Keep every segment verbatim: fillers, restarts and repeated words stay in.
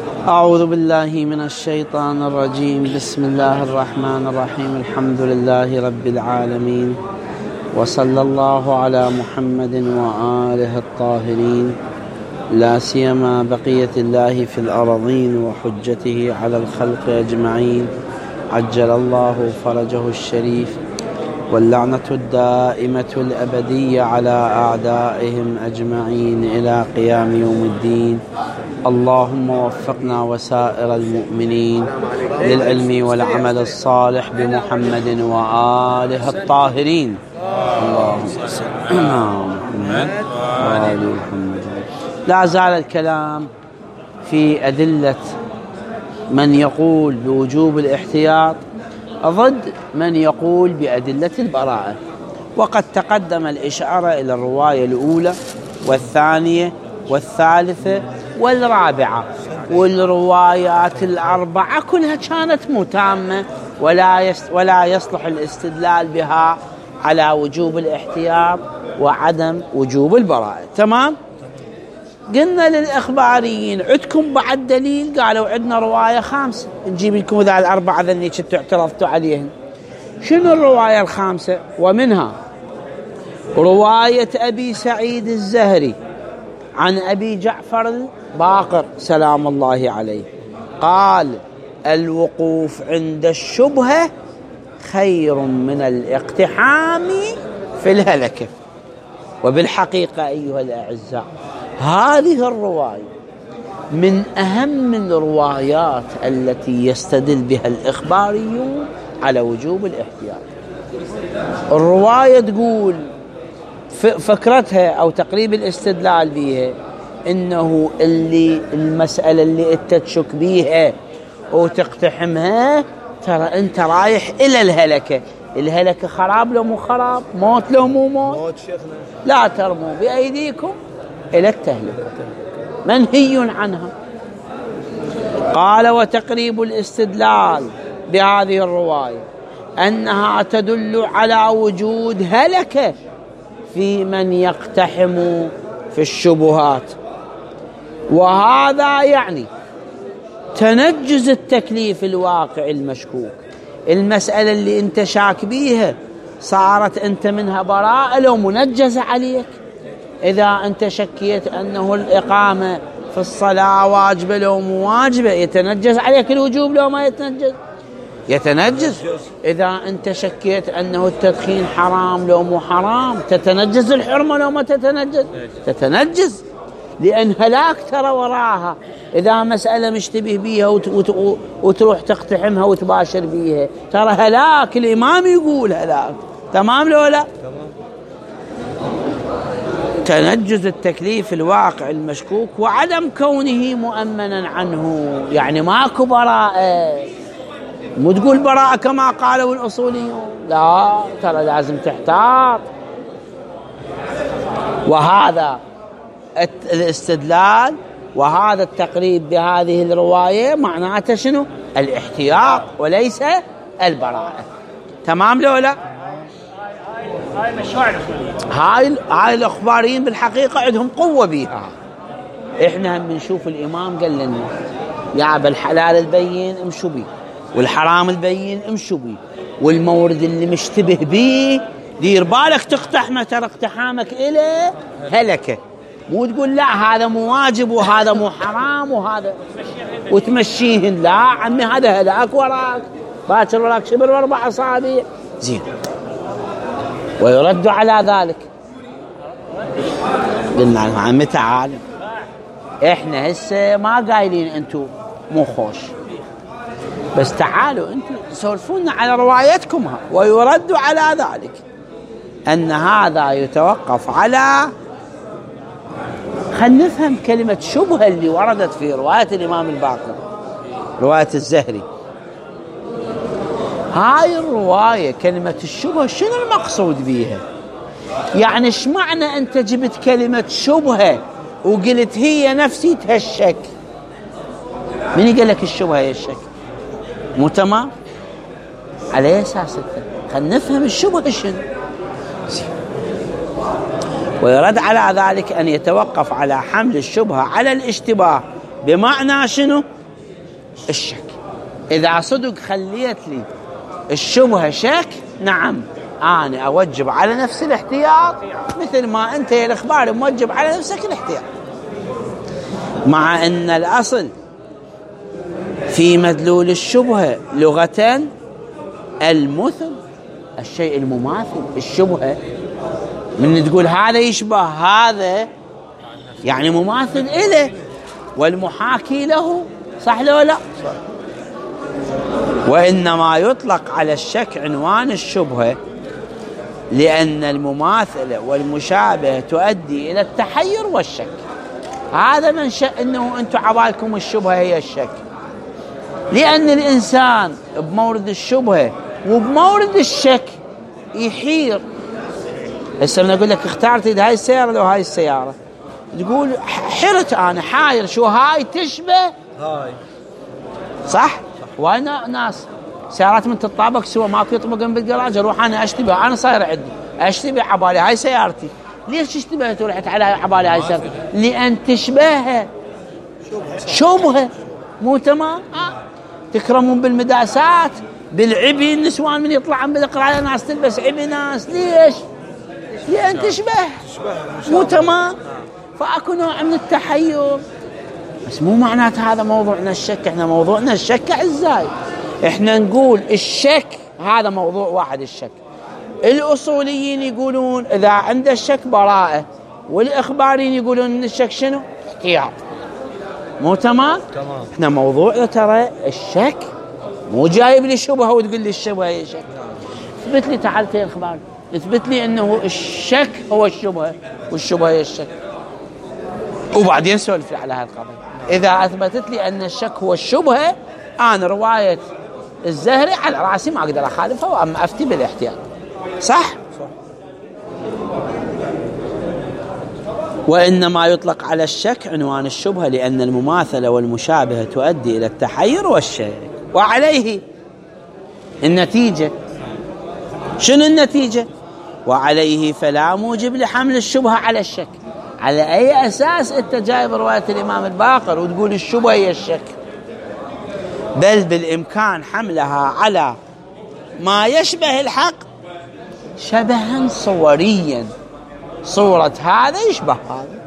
أعوذ بالله من الشيطان الرجيم. بسم الله الرحمن الرحيم. الحمد لله رب العالمين، وصلى الله على محمد وآله الطاهرين، لا سيما بقية الله في الأرضين وحجته على الخلق أجمعين، عجل الله فرجه الشريف، واللعنة الدائمة الأبدية على أعدائهم أجمعين إلى قيام يوم الدين. اللهم وفقنا وسائر المؤمنين للعلم والعمل الصالح بمحمد وآله الطاهرين. اللهم صل على محمد وآل محمد. لا زال الكلام في أدلة من يقول بوجوب الاحتياط ضد من يقول بأدلة البراءة، وقد تقدم الإشارة إلى الرواية الأولى والثانية والثالثة والرابعة، والروايات الأربعة كلها كانت متامة ولا ولا يصلح الاستدلال بها على وجوب الاحتياط وعدم وجوب البراءة. تمام؟ قلنا للإخباريين عندكم بعد دليل؟ قالوا عندنا رواية خامسة. نجيب لكم ذا الأربعة ذني كنتوا اعترضتوا عليهم. شنو الرواية الخامسة؟ ومنها رواية أبي سعيد الزهري عن أبي جعفر الباقر سلام الله عليه قال: الوقوف عند الشبهة خير من الاقتحام في الهلكة. وبالحقيقة أيها الأعزاء، هذه الرواية من أهم الروايات التي يستدل بها الإخباريون على وجوب الاحتياط. الرواية تقول فكرتها أو تقريب الاستدلال بها إنه اللي المسألة اللي أنت تشك بيها وتقتحمها ترى أنت رايح إلى الهلكة. الهلكة خراب لو مو خراب، موت لو مو موت. لا ترموا بأيديكم إلى التهلكة، منهي عنها. قال: وتقريب الاستدلال بهذه الرواية أنها تدل على وجود هلكة في من يقتحم في الشبهات، وهذا يعني تنجز التكليف الواقع المشكوك. المسألة اللي انت شاك بيها صارت انت منها براءة لو منجزة عليك. إذا أنت شكيت أنه الإقامة في الصلاة واجبة لو مو واجبة، يتنجز عليك الوجوب لو ما يتنجز؟ يتنجز. إذا أنت شكيت أنه التدخين حرام لو مو حرام، تتنجز الحرمة لو ما تتنجز؟ تتنجز، لأن هلاك ترى وراها. إذا مسألة مشتبه بيها وتروح تقتحمها وتباشر بيها ترى هلاك، الإمام يقول هلاك. تمام لو لا؟ تنجز التكليف الواقع المشكوك وعدم كونه مؤمنا عنه، يعني ماكو براءة. مو تقول براءة كما قالوا الأصوليون، لا، ترى لازم تحتاط. وهذا الاستدلال وهذا التقريب بهذه الرواية معناته شنو؟ الاحتياط وليس البراءة. تمام لو لا؟ هاي مشروع هاي هاي الأخباريين بالحقيقة عندهم قوة بيها. إحنا هم نشوف الإمام قال لنا يا بالحلال البين امشوا بيه، والحرام البين امشوا بيه، والمورد اللي مشتبه بيه دير بالك تقتحمه، ترى اقتحامك إلى هلكة. مو تقول لا هذا مو واجب وهذا مو حرام وهذا وتمشيهن. لا عمي، هذا هلاك وراك، باكر وراك شبر واربع أصابع. زين، ويرد على ذلك. قلنا له عمي تعال، احنا هسه ما قايلين انتم مو خوش، بس تعالوا انتم سولفونا على روايتكم. ويرد على ذلك ان هذا يتوقف على، خلينا نفهم كلمة شبهة اللي وردت في رواية الإمام الباقر، رواية الزهري. هاي الرواية كلمة الشبهة شنو المقصود بيها؟ يعني ايش معنى انت جبت كلمة شبهة وقلت هي نفسي تهشك؟ من قال لك الشبهة هي الشك؟ مو تمام؟ على اساس خلينا نفهم الشبهة شنو. ويرد على ذلك أن يتوقف على حمل الشبهة على الاشتباه، بمعنى شنو؟ الشك. إذا صدق خليت لي الشبهة شك، نعم أنا أوجب على نفسي الاحتياط مثل ما أنت يا الإخبار موجب على نفسك الاحتياط، مع أن الأصل في مدلول الشبهة لغة المثل، الشيء المماثل. الشبهة من تقول هذا يشبه هذا يعني مماثل إله والمحاكي له، صح لو لا؟ صح. وإنما يطلق على الشك عنوان الشبهة لأن المماثلة والمشابهة تؤدي إلى التحير والشك. هذا منشأ أنه أنتم عبالكم الشبهة هي الشك، لأن الإنسان بمورد الشبهة وبمورد الشك يحير. هسه أنا أقول لك اختارت هاي السيارة لو هاي السيارة، تقول حرت أنا حاير شو هاي تشبه هاي، صح؟ وايد ناس سيارات من تطابق سوا ماكو يطبقن بالجراج، اروح انا اشتبه، انا صاير عندي اشتبه عبالي هاي سيارتي. ليش اشتبهت ورحت على عبالي هاي سيارتي؟ لان تشبهها شبهه، مو تمام؟ آه. تكرمون بالمداسات بالعبي، النسوان من يطلعن بالقرايه ناس تلبس عبي ناس، ليش؟ لان تشبه، مو تمام؟ فاكو نوع من التحير، بس مو معنات هذا موضوعنا الشك. احنا موضوعنا الشك ازاي؟ احنا نقول الشك هذا موضوع واحد الشك. الاصوليين يقولون اذا عند الشك براءة، والاخباريين يقولون ان الشك شنو؟ احتياط، مو تمام؟ تمام. احنا موضوعنا ترى الشك، مو جايب لي شبهه وتقول لي الشبهه هي شك. اثبت لي تعال يا اخبار، اثبت لي انه الشك هو الشبهه والشبهه هي الشك، وبعدين سولف على هذه القضيه. إذا أثبتت لي أن الشك هو الشبهة، أنا رواية الزهري على رأسي ما أقدر أخالفها، وأما أفتي بالاحتياط، صح؟ صح. وإنما يطلق على الشك عنوان الشبهة لأن المماثلة والمشابهة تؤدي إلى التحير والشك. وعليه النتيجة، شنو النتيجة؟ وعليه فلا موجب لحمل الشبهة على الشك. على أي أساس أنت جايب رواية الإمام الباقر وتقول الشبهة هي الشك؟ بل بالإمكان حملها على ما يشبه الحق شبها صوريا، صورة هذا يشبه هذا،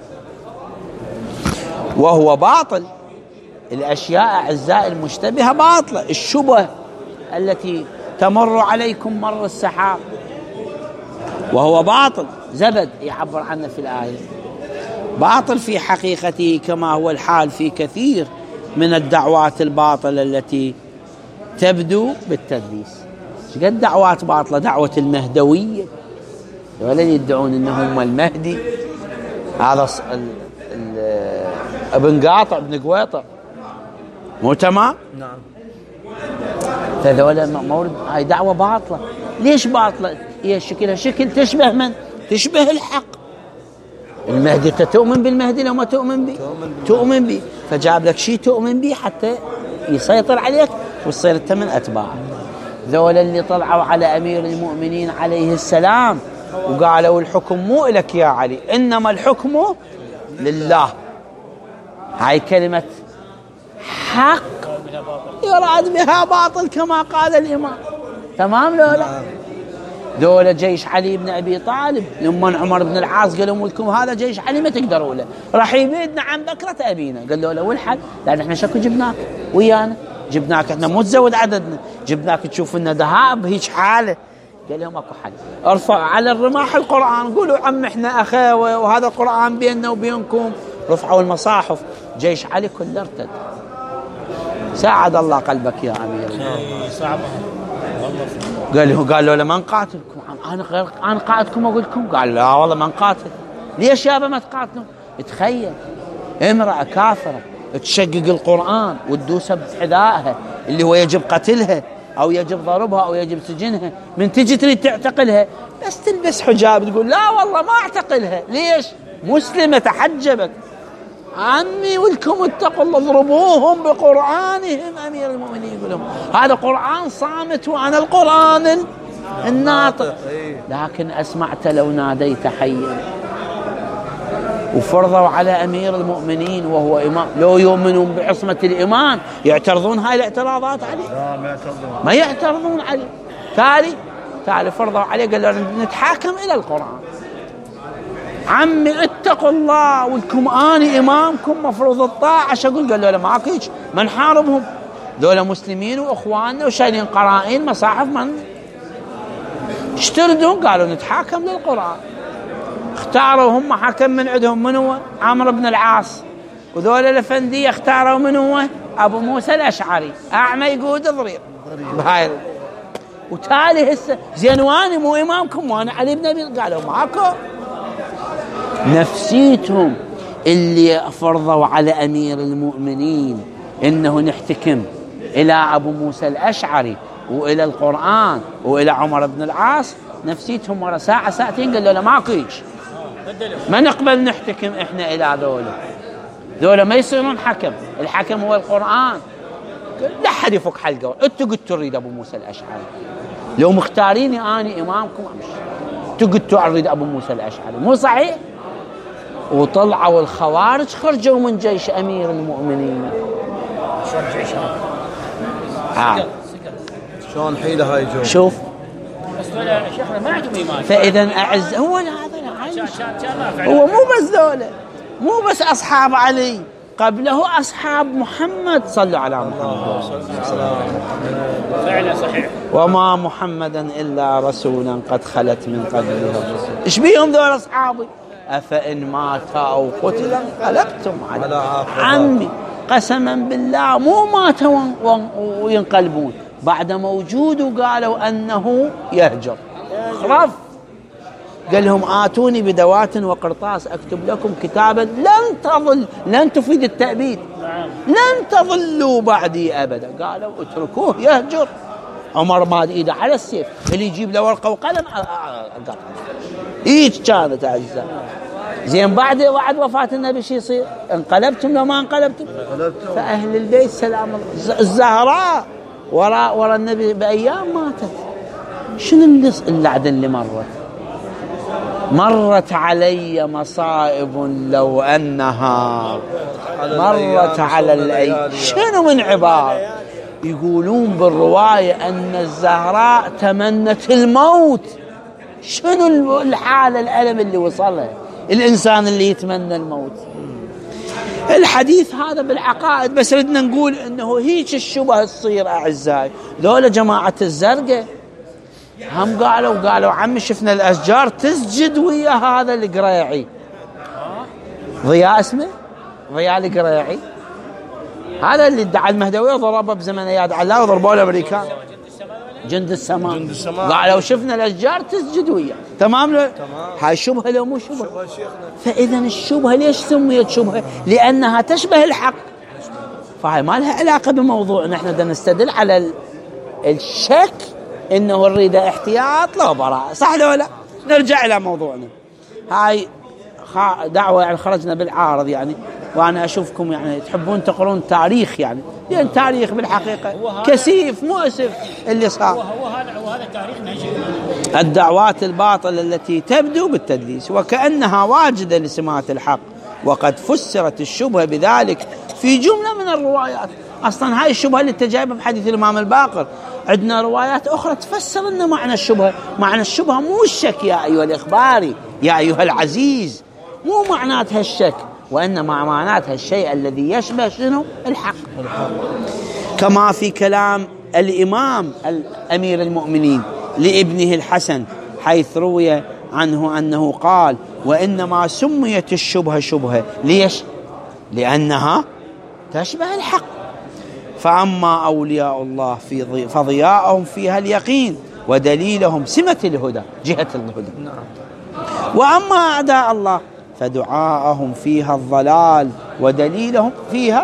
وهو باطل. الأشياء أعزائي المشتبهة باطلة. الشبه التي تمر عليكم مر السحاب وهو باطل، زبد يعبر عنه في الآية، باطل في حقيقته، كما هو الحال في كثير من الدعوات الباطلة التي تبدو بالتدليس. قد دعوات باطلة، دعوة المهدوية، ولا يدعون انهم المهدي، هذا ابن قاطع ابن قويطة، مو تمام؟ نعم. فذولا مورد هاي دعوة باطلة. ليش باطلة؟ هي شكلها شكل تشبه من؟ تشبه الحق. المهدي تؤمن بالمهدي لو ما تؤمن به؟ تؤمن به، فجاب لك شيء تؤمن به حتى يسيطر عليك وتصير انت من اتباعه. ذولا اللي طلعوا على امير المؤمنين عليه السلام وقالوا الحكم مو لك يا علي، انما الحكم لله. هاي كلمة حق يراد بها باطل كما قال الامام، تمام لو لا؟ دولة جيش علي بن أبي طالب لما عمر بن العاص قالوا لكم هذا جيش علي ما تقدروا له، راح يبيدنا عن بكرة أبينا. قالوا له والحل، لأن احنا شكو جبناك ويانا، جبناك احنا مو تزود عددنا، جبناك تشوف لنا ذهاب هيك حالة. قال لهم اكو حل، ارفع على الرماح القرآن، قولوا عم احنا أخاوة وهذا القرآن بيننا وبينكم. رفعوا المصاحف، جيش علي كله ارتد. ساعد الله قلبك يا أمير. قال له قال له لما نقاتلكم، انا غير انا قائدكم اقول لكم. قال لا والله ما نقاتل. ليش يابا ما تقاتلون؟ تخيل امرأة كافرة تشقق القرآن وتدوسها بحذائها اللي هو يجب قتلها او يجب ضربها او يجب سجنها، من تجي تريد تعتقلها بس تلبس حجاب تقول لا والله ما اعتقلها. ليش؟ مسلمة تحجبت. عمي ولكم اتقوا الله، اضربوهم بقرآنهم. أمير المؤمنين يقول لهم هذا قرآن صامت وأنا القرآن الناطق، لكن أسمعت لو ناديت حيا. وفرضوا على أمير المؤمنين وهو إمام، لو يؤمنون بعصمة الإمام يعترضون هاي الاعتراضات عليه؟ لا ما يعترضون ما يعترضون عليه. تالي تالي فرضوا عليه قال له نتحاكم إلى القرآن. عمي اتقوا الله ولكم اني امامكم مفروض الطاعه. ايش اقول؟ قال له ماكو هيك، ما نحاربهم، ذولا مسلمين واخواننا وشايلين قرائن مصاحف، من اشتردون؟ قالوا نتحاكم للقران. اختاروا هم حكم من عندهم، من هو؟ عمرو بن العاص. وذولا الافنديه اختاروا من هو؟ ابو موسى الاشعري، اعمى يقود ضرير بهاي. وتالي هسه زين واني مو امامكم وانا علي بن ابي، قالوا ماكو. نفسيتهم اللي فرضوا على أمير المؤمنين إنه نحتكم إلى أبو موسى الأشعري وإلى القرآن وإلى عمر بن العاص، نفسيتهم ورا ساعة ساعتين قالوا له ماكو هيك، ما نقبل نحتكم إحنا إلى ذولا، ذولا ما يصيرون حكم، الحكم هو القرآن. لا حد يفك حلقه، أنتوا قلتوا تريد أبو موسى الأشعري، لو مختاريني أنا إمامكم أمشي، أنتوا قلتوا أريد أبو موسى الأشعري، مو صحيح؟ وطلعوا الخوارج خرجوا من جيش أمير المؤمنين. شلون جيش آه. شلون حيلة هاي جو؟ شوف بس ولا شيخنا ما عندهم ايمان. فإذا أعز هو هذا هو مو بس ذولا، مو بس أصحاب علي، قبله أصحاب محمد. صلوا على محمد. فعلا صحيح. وما محمدا إلا رسولا قد خلت من قبله الرسل. إيش بيهم ذول أصحابي؟ أفإن مات أو قتل انقلبتم على عمي. قسما بالله مو ماتوا وينقلبون، بعد موجود وقالوا أنه يهجر خرف. قال لهم آتوني بدوات وقرطاس أكتب لكم كتابا لن تضل، لن تفيد التأبيد، لن تضلوا بعدي أبدا. قالوا اتركوه يهجر. عمر ماد إيده على السيف، اللي يجيب له ورقة وقلم قطع إيش كانت أعزاء. زين بعد بعد وفاة النبي شو يصير؟ انقلبتم لو ما انقلبتم؟ فأهل البيت سلام الله. الزهراء وراء وراء النبي بأيام ماتت. شنو اللعدة اللي مرت؟ مرت علي مصائب لو أنها مرت على الأيام. شنو من عبارة؟ يقولون بالرواية أن الزهراء تمنت الموت. شنو الحالة الألم اللي وصلها الإنسان اللي يتمنى الموت؟ الحديث هذا بالعقائد، بس ردنا نقول أنه هيك الشبه تصير أعزائي. ذولا جماعة الزرقاء هم قالوا قالوا عمي شفنا الأشجار تسجد ويا هذا القريعي. ضياء اسمه ضياء القريعي، هذا اللي ادعى المهدوية ضربه بزمن اياد علاء وضربوه الامريكان جند السماء. جند السماء قالوا شفنا الاشجار تسجد وياه. تمام له؟ هاي شبهه لو مو شبهه؟ فاذا الشبهه ليش سميت شبهه؟ لانها تشبه الحق، فهي ما لها علاقه بموضوع. نحن بدنا نستدل على الشك انه نريد احتياط لا براءه، صح لو لا؟ نرجع الى موضوعنا. هاي دعوه يعني خرجنا بالعارض يعني، وأنا أشوفكم يعني تحبون تقرون تاريخ يعني، لأن يعني تاريخ بالحقيقة كثيف مؤسف اللي صار. وهذا وهذا تاريخ نجم. الدعوات الباطلة التي تبدو بالتدليس وكأنها واجدة لسمات الحق، وقد فسرت الشبهة بذلك في جملة من الروايات. أصلا هاي الشبهة اللي تجايبها بحديث الإمام الباقر، عندنا روايات أخرى تفسر لنا معنى الشبهة. معنى الشبهة مو الشك يا أيها الإخباري يا أيها العزيز، مو معناتها الشك، وإنما معناتها الشيء الذي يشبه شنو؟ الحق. كما في كلام الإمام أمير المؤمنين لابنه الحسن، حيث روي عنه أنه قال: وإنما سميت الشبهة شبهة ليش؟ لأنها تشبه الحق. فأما أولياء الله في فضياءهم فيها اليقين، ودليلهم سمة الهدى جهة الهدى. وأما أعداء الله فدعاءهم فيها الضلال، ودليلهم فيها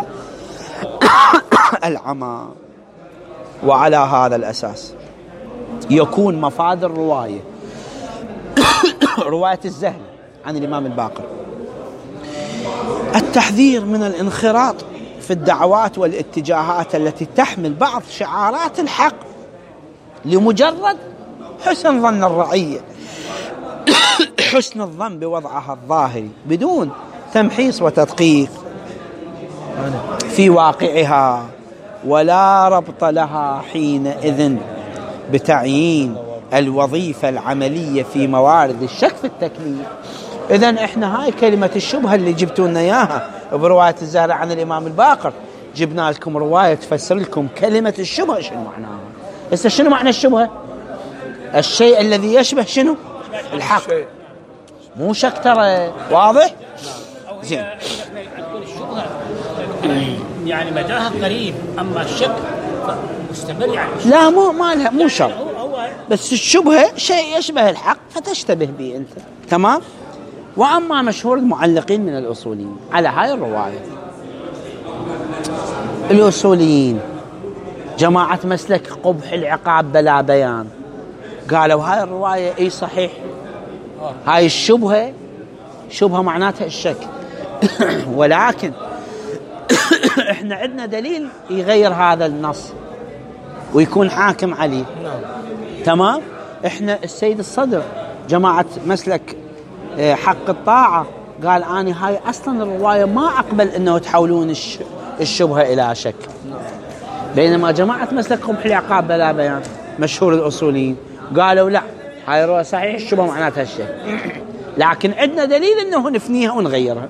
العمى. وعلى هذا الأساس يكون مفادر رواية رواية الزهري عن الإمام الباقر التحذير من الانخراط في الدعوات والاتجاهات التي تحمل بعض شعارات الحق لمجرد حسن ظن الرعية، حسن الظن بوضعها الظاهري بدون تمحيص وتدقيق في واقعها، ولا ربط لها حينئذ بتعيين الوظيفة العملية في موارد الشك في التكليف. إذن إحنا هاي كلمة الشبهة اللي جبتوا لنا إياها برواية الزهري عن الإمام الباقر، جبنا لكم رواية تفسر لكم كلمة الشبهة شنو معناها. هسه شنو معنى الشبهة؟ الشيء الذي يشبه شنو؟ الحق، مو شك ترى. واضح؟ زين. الشبهة يعني مداها قريب، أما الشك مستمر يعني. لا مو ما لها مو شرط، بس الشبهة شيء يشبه الحق فتشتبه به أنت. تمام؟ وأما مشهور المعلقين من الأصوليين على هاي الرواية، الأصوليين جماعة مسلك قبح العقاب بلا بيان قالوا هاي الرواية اي صحيح، هاي الشبهة شبهة معناتها الشك ولكن احنا عندنا دليل يغير هذا النص ويكون حاكم عليه. تمام؟ احنا السيد الصدر جماعة مسلك حق الطاعة قال أنا هاي أصلا الرواية ما أقبل أنه تحولون الشبهة إلى شك، بينما جماعة مسلك قبح العقاب بلا بيان مشهور الأصوليين قالوا لا هاي الرواية صحيح الشبهة معناتها الشك، لكن عندنا دليل أنه نفنيها ونغيرها.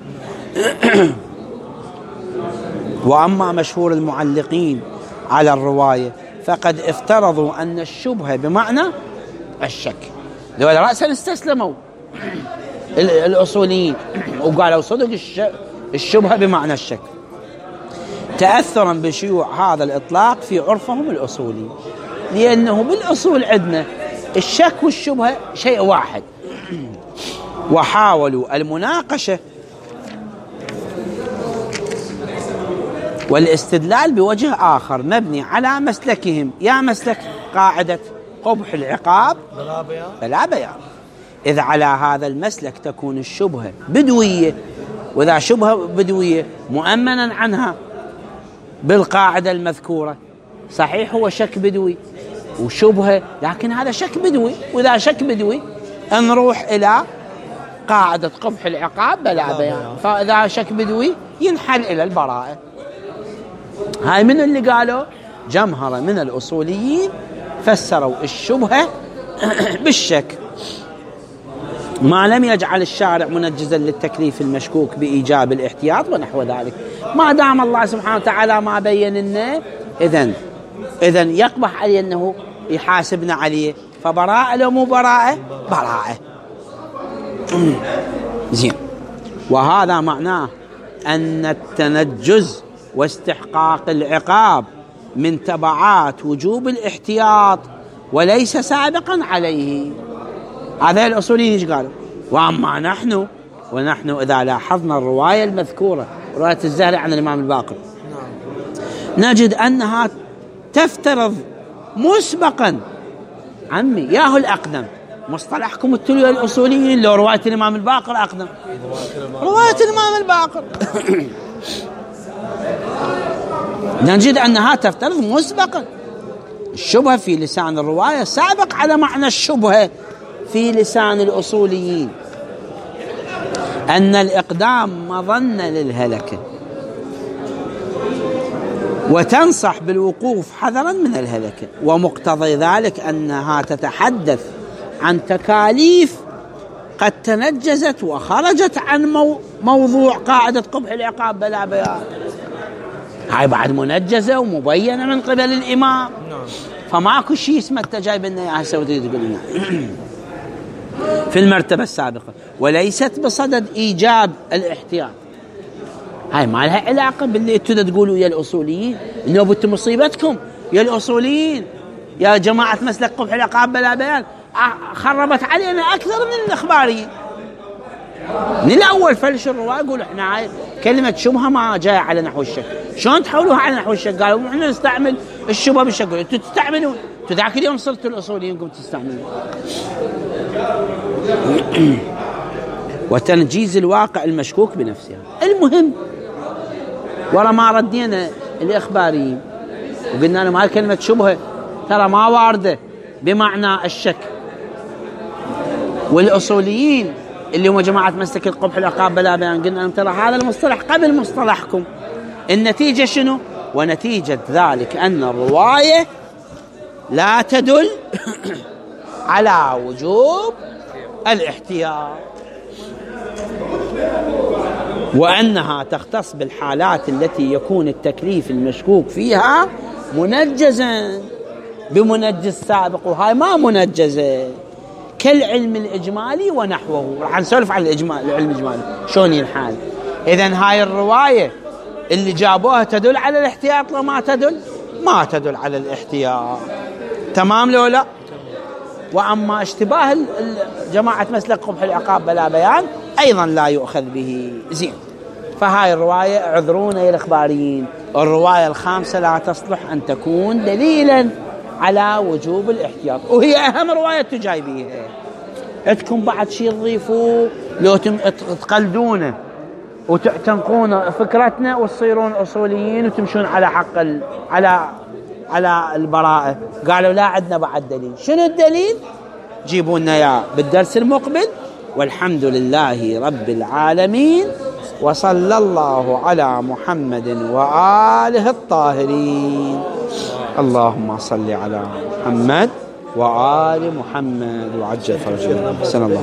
وأما مشهور المعلقين على الرواية فقد افترضوا أن الشبهة بمعنى الشك، لو رأسا استسلموا الأصوليين وقالوا صدق الشبهة بمعنى الشك، تأثرا بشيوع هذا الإطلاق في عرفهم الأصولي، لأنه بالأصول عندنا الشك والشبهة شيء واحد. وحاولوا المناقشة والاستدلال بوجه آخر مبني على مسلكهم، يا مسلك قاعدة قبح العقاب بلا بيان، إذ على هذا المسلك تكون الشبهة بدوية، وإذا شبهة بدوية مؤمنا عنها بالقاعدة المذكورة. صحيح هو شك بدوي وشبهة، لكن هذا شك بدوي، وإذا شك بدوي نروح إلى قاعدة قبح العقاب بلا بيان، فإذا شك بدوي ينحل إلى البراءة. هاي من اللي قالوا جمهرة من الأصوليين فسروا الشبهة بالشك، ما لم يجعل الشارع منجزا للتكليف المشكوك بإيجاب الاحتياط ونحو ذلك. ما دام الله سبحانه وتعالى ما بين لنا إذن إذن يقبح عليه أنه يحاسبنا عليه، فبراءة لو مو براءة براءة. زين. وهذا معناه أن التنجز واستحقاق العقاب من تبعات وجوب الاحتياط وليس سابقا عليه. هذا الأصوليين ايش قالوا؟ وأما نحن ونحن إذا لاحظنا الرواية المذكورة رواية الزهري عن الإمام الباقر نجد أنها تفترض مسبقا عمي ياهو الأقدم، مصطلحكم التلوية الأصوليين لو رواية الإمام الباقر أقدم، رواية الإمام الباقر نجد أنها تفترض مسبقا الشبهة في لسان الرواية سابق على معنى الشبهة في لسان الأصوليين، أن الإقدام مظنة للهلكة وتنصح بالوقوف حذرا من الهلكة، ومقتضي ذلك أنها تتحدث عن تكاليف قد تنجزت وخرجت عن مو موضوع قاعدة قبح العقاب بلا بيان. هاي بعد منجزة ومبينة من قبل الإمام، فماكو شيء اسمه انت جايب لنا اياها سويت تقول لنا في المرتبة السابقة، وليست بصدد إيجاب الاحتياط. هاي ما لها علاقة باللي انتوا تقولوا يا الأصوليين إنه بنت مصيبتكم يا الأصوليين يا جماعة مسلك قبح العقاب بلا بيان خربت علينا أكثر من الإخباريين. من الأول فلش الرواية يقول إحنا هاي كلمة شبهة ما جاية على نحو الشك، شلون تحولوها على نحو الشك؟ قالوا إحنا نستعمل الشبهة بالشك. أنتوا تستعملون، أنتوا ذاك اليوم صرتوا الأصوليين قمتوا تستعملون. وتنجيز الواقع المشكوك بنفسها. المهم ورا ما ردينا الإخباريين وقلنا لهم هاي كلمة شبهة ترى ما واردة بمعنى الشك، والأصوليين اللي هم جماعة مسلك القبح العقاب بلا بيان، قلنا أن ترى هذا المصطلح قبل مصطلحكم. النتيجة شنو؟ ونتيجة ذلك أن الرواية لا تدل على وجوب الاحتياط، وأنها تختص بالحالات التي يكون التكليف المشكوك فيها منجزا بمنجز سابق، وهاي ما منجزة كالعلم الإجمالي ونحوه. راح نسولف عن الإجمال العلم الإجمالي شلون ينحل. إذن هاي الرواية اللي جابوها تدل على الاحتياط لو ما تدل؟ ما تدل على الاحتياط. تمام لو لا؟ وأما اشتباه جماعة مسلك قبح العقاب بلا بيان أيضا لا يؤخذ به. زين، فهاي الرواية اعذرونا يا الإخباريين، الرواية الخامسة لا تصلح أن تكون دليلا على وجوب الاحتياط، وهي أهم رواية تجايبيها. عندكم بعد شيء تضيفوه لو تقلدونه وتنقون فكرتنا وتصيرون أصوليين وتمشون على حق ال... على على البراءة. قالوا لا عندنا بعد دليل. شنو الدليل؟ جيبوا لنا يا بالدرس المقبل. والحمد لله رب العالمين، وصلى الله على محمد وآله الطاهرين. اللهم صل على محمد وآل محمد وعجل فرجهم. سلام الله.